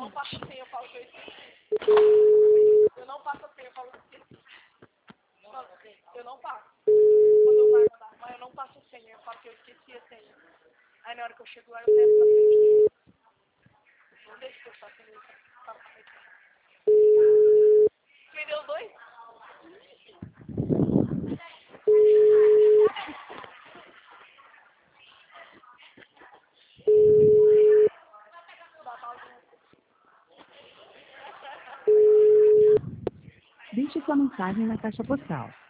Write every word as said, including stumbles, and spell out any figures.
não passo a senha, eu falo que eu esqueci. Eu não passo a senha, eu falo que eu esqueci. Eu não passo. Quando eu vai mandar, mas eu não passo a senha, eu falo que eu esqueci a senha. Aí na hora que eu chego lá, eu peço pra frente. Não deixa que eu faça isso. Me deu dois? Deixe sua mensagem na caixa postal.